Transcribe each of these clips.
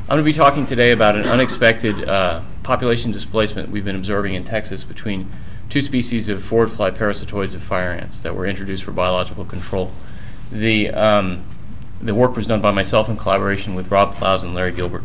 I'm going to be talking today about an unexpected population displacement we've been observing in Texas between two species of forward fly parasitoids of fire ants that were introduced for biological control. The work was done by myself in collaboration with Rob Clowes and Larry Gilbert.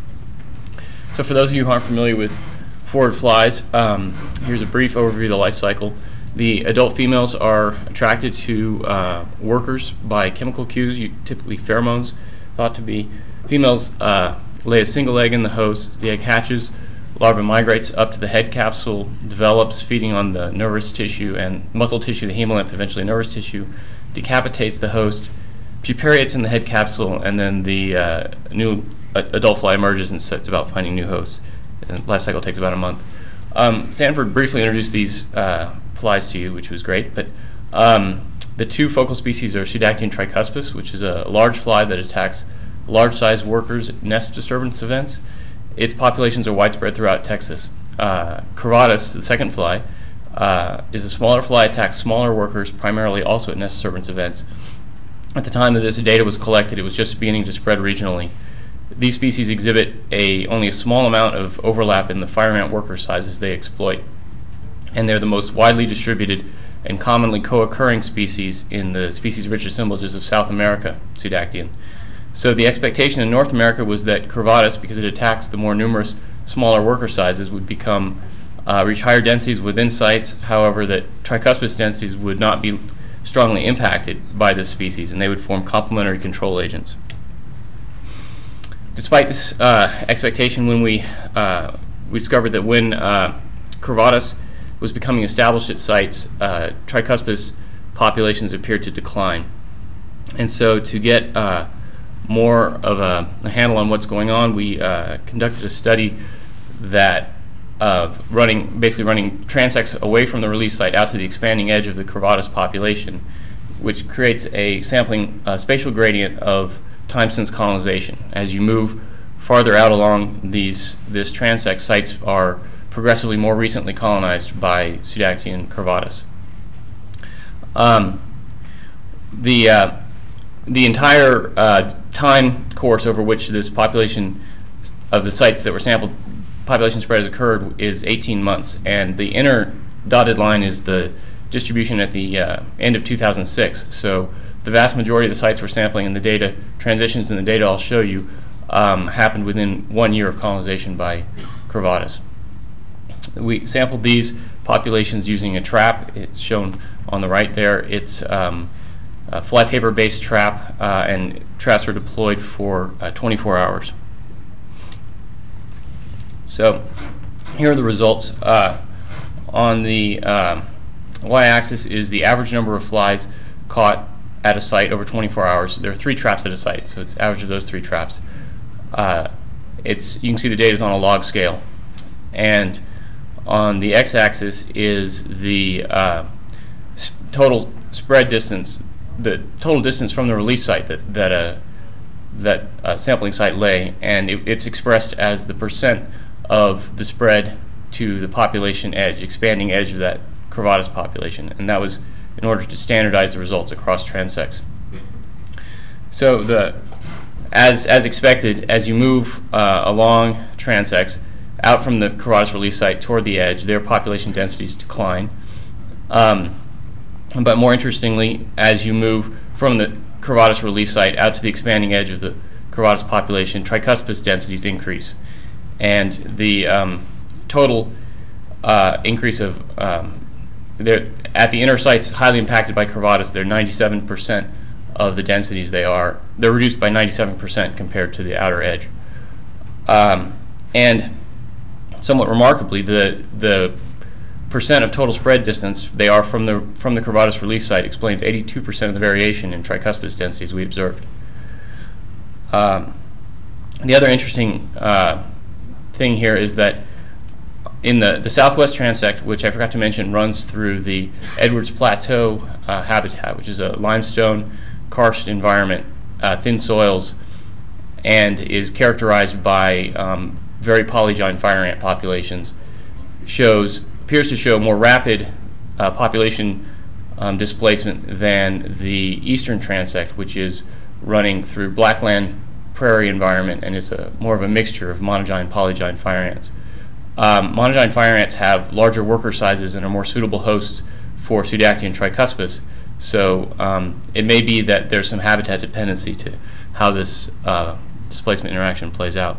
So for those of you who aren't familiar with forward flies, here's a brief overview of the life cycle. The adult females are attracted to workers by chemical cues, typically pheromones, thought to be. Females lay a single egg in the host. The egg hatches, larva migrates up to the head capsule, develops, feeding on the nervous tissue and muscle tissue, the hemolymph, eventually nervous tissue, decapitates the host, pupariates in the head capsule, and then the new adult fly emerges and sets about finding new hosts. And life cycle takes about a month. Sanford briefly introduced these flies to you, which was great, but the two focal species are Pseudactium tricuspis, which is a large fly that attacks large-sized workers' nest disturbance events. Its populations are widespread throughout Texas. Curvatus, the second fly, is a smaller fly, attacks smaller workers, primarily also at nest disturbance events. At the time that this data was collected, it was just beginning to spread regionally. These species exhibit only a small amount of overlap in the fire ant worker sizes they exploit, and they're the most widely distributed and commonly co-occurring species in the species-rich assemblages of South America, Pseudactium. So the expectation in North America was that Curvatus, because it attacks the more numerous smaller worker sizes, would reach higher densities within sites, however that tricuspis densities would not be strongly impacted by this species, and they would form complementary control agents. Despite this expectation, when we discovered that when Curvatus was becoming established at sites, tricuspis populations appeared to decline. And so to get more of a handle on what's going on, we conducted a study that basically running transects away from the release site out to the expanding edge of the Curvatus population, which creates a sampling spatial gradient of time since colonization. As you move farther out along this transect, sites are progressively more recently colonized by Pseudactium curvatus. The entire time course over which this population of the sites that were sampled, population spread has occurred, is 18 months, and the inner dotted line is the distribution at the end of 2006. So the vast majority of the sites we're sampling and the data transitions in the data I'll show you happened within 1 year of colonization by Curvatus. We sampled these populations using a trap. It's shown on the right there. It's a flypaper-based trap, and traps are deployed for 24 hours. So here are the results. On the y-axis is the average number of flies caught at a site over 24 hours. There are 3 traps at a site, so it's average of those 3 traps. You can see the data is on a log scale. And on the x-axis is the total spread distance, the total distance from the release site that sampling site lay, and it's expressed as the percent of the spread to the population edge, expanding edge of that Curvatus population, and that was in order to standardize the results across transects. So as expected, as you move along transects out from the Curvatus release site toward the edge, their population densities decline. But more interestingly, as you move from the Curvatus release site out to the expanding edge of the Curvatus population, tricuspis densities increase. And the total increase of at the inner sites highly impacted by Curvatus, they're 97% of the densities they're reduced by 97% compared to the outer edge. And somewhat remarkably, the percent of total spread distance they are from the Curvatus release site explains 82% of the variation in tricuspis densities we observed. The other interesting thing here is that in the southwest transect, which I forgot to mention, runs through the Edwards Plateau habitat, which is a limestone karst environment, thin soils, and is characterized by very polygyne fire ant populations, appears to show more rapid population displacement than the eastern transect, which is running through blackland prairie environment, and it's more of a mixture of monogyne, polygyne fire ants. Monogyne fire ants have larger worker sizes and are more suitable hosts for Pseudactian tricuspis. So it may be that there's some habitat dependency to how this displacement interaction plays out.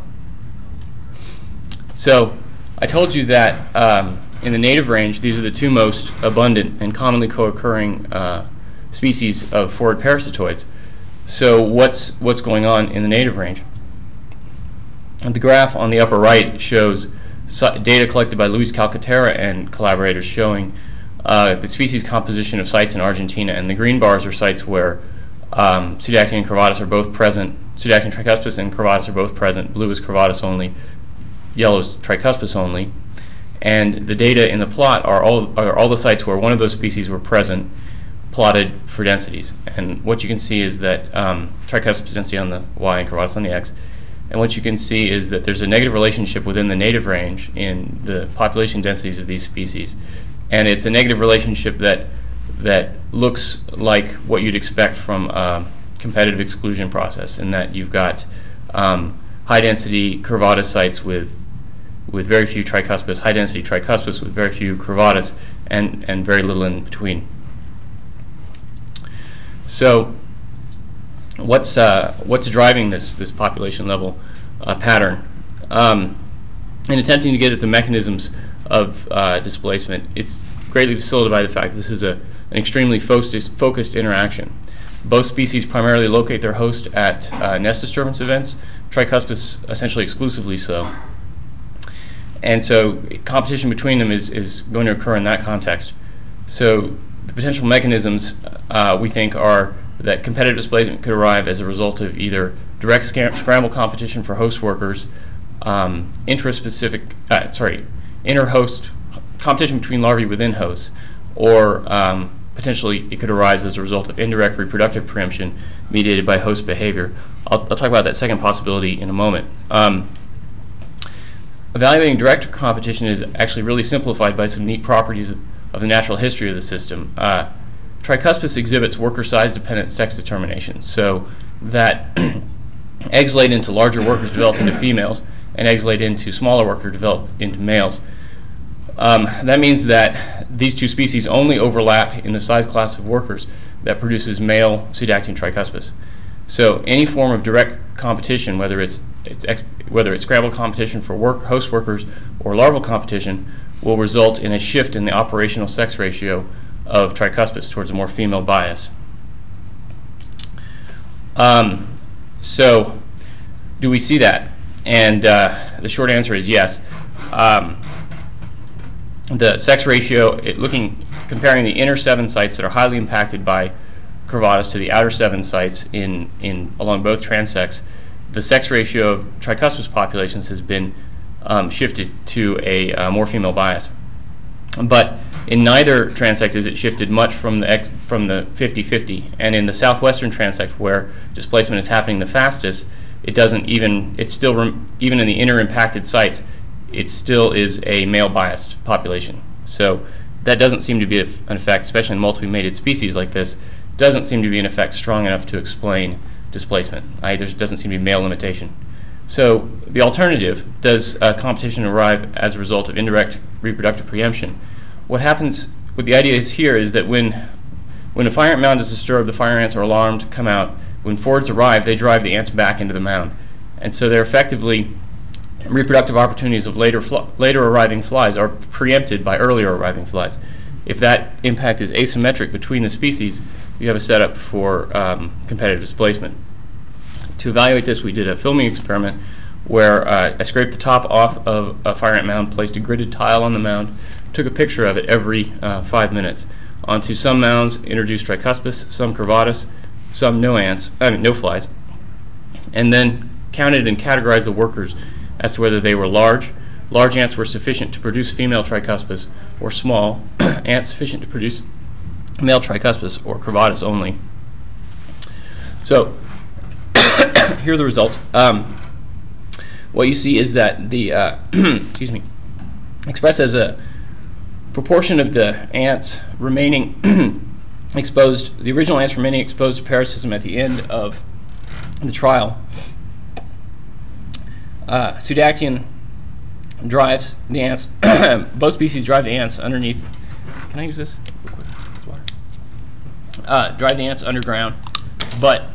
So I told you that in the native range, these are the two most abundant and commonly co-occurring species of phorid parasitoids. So what's going on in the native range? And the graph on the upper right shows data collected by Luis Calcaterra and collaborators showing the species composition of sites in Argentina, and the green bars are sites where Pseudactin and Corvatus are both present. Pseudactin tricuspis and Corvatus are both present. Blue is Corvatus only, yellow is tricuspis only. And the data in the plot are all the sites where one of those species were present, plotted for densities. And what you can see is that tricuspis density on the y and Corvatus on the x. And what you can see is that there's a negative relationship within the native range in the population densities of these species. And it's a negative relationship that looks like what you'd expect from a competitive exclusion process, in that you've got high density Corvatus sites with very few tricuspis, high density tricuspis with very few Corvatus, and very little in between. So what's driving this population level pattern? In attempting to get at the mechanisms of displacement, it's greatly facilitated by the fact that this is an extremely focused interaction. Both species primarily locate their host at nest disturbance events, tricuspis essentially exclusively so. And so competition between them is going to occur in that context. So the potential mechanisms we think are that competitive displacement could arrive as a result of either direct scramble competition for host workers, inter-host competition between larvae within hosts, or potentially it could arise as a result of indirect reproductive preemption mediated by host behavior. I'll talk about that second possibility in a moment. Evaluating direct competition is actually really simplified by some neat properties of the natural history of the system. Tricuspis exhibits worker size dependent sex determination, so that eggs laid into larger workers develop into females, and eggs laid into smaller workers develop into males. That means that these two species only overlap in the size class of workers that produces male Pseudactin tricuspis. So any form of direct competition, whether it's scramble competition for host workers or larval competition, will result in a shift in the operational sex ratio of tricuspis towards a more female bias. So do we see that? And the short answer is yes. The sex ratio, comparing the inner 7 sites that are highly impacted by Corvatus to the outer 7 sites along both transects, the sex ratio of tricuspis populations has been shifted to a more female bias. But in neither transect is it shifted much from the 50-50, and in the southwestern transect, where displacement is happening the fastest, even in the inner impacted sites, it still is a male biased population. So that doesn't seem to be an effect, especially in multiply mated species like this, doesn't seem to be an effect strong enough to explain displacement. There doesn't seem to be male limitation. So the alternative, does competition arrive as a result of indirect reproductive preemption? What happens, what the idea is here is that when a fire ant mound is disturbed, the fire ants are alarmed, come out. When forwards arrive, they drive the ants back into the mound. And so they're effectively, reproductive opportunities of later arriving flies are preempted by earlier arriving flies. If that impact is asymmetric between the species, you have a setup for competitive displacement. To evaluate this, we did a filming experiment where I scraped the top off of a fire ant mound, placed a gridded tile on the mound, took a picture of it every 5 minutes. Onto some mounds, introduced tricuspis, some Corvatus, some no flies, and then counted and categorized the workers as to whether they were large. Large ants were sufficient to produce female tricuspis, or small ants sufficient to produce male tricuspis, or Corvatus only. So here are the results. What you see is that the expressed as a proportion of the ants remaining exposed, the original ants remaining exposed to parasitism at the end of the trial, Pseudactian drives the ants. Both species drive the ants underneath. Can I use this? Drive the ants underground, but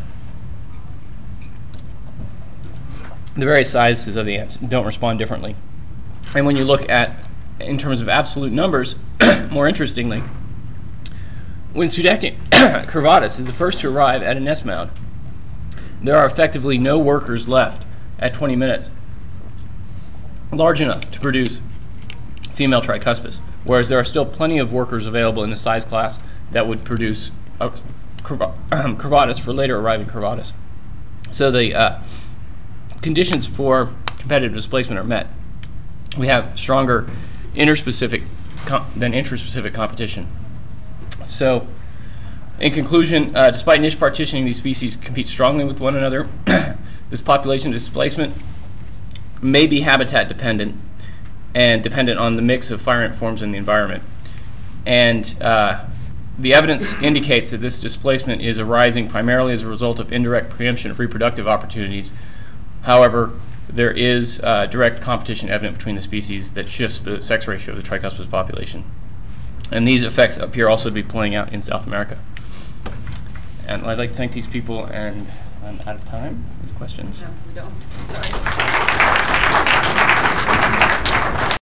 the various sizes of the ants don't respond differently. And when you look at, in terms of absolute numbers, more interestingly, when Pseudactian curvatus is the first to arrive at a nest mound, there are effectively no workers left at 20 minutes large enough to produce female tricuspis, whereas there are still plenty of workers available in the size class that would produce curvatus for later arriving curvatus. So the conditions for competitive displacement are met. We have stronger interspecific than intraspecific competition. So, in conclusion, despite niche partitioning, these species compete strongly with one another. This population displacement may be habitat dependent and dependent on the mix of fire ant forms in the environment. And the evidence indicates that this displacement is arising primarily as a result of indirect preemption of reproductive opportunities. However, there is direct competition evident between the species that shifts the sex ratio of the tricuspid population. And these effects appear also to be playing out in South America. And I'd like to thank these people, and I'm out of time. Any questions? No, we don't. Sorry.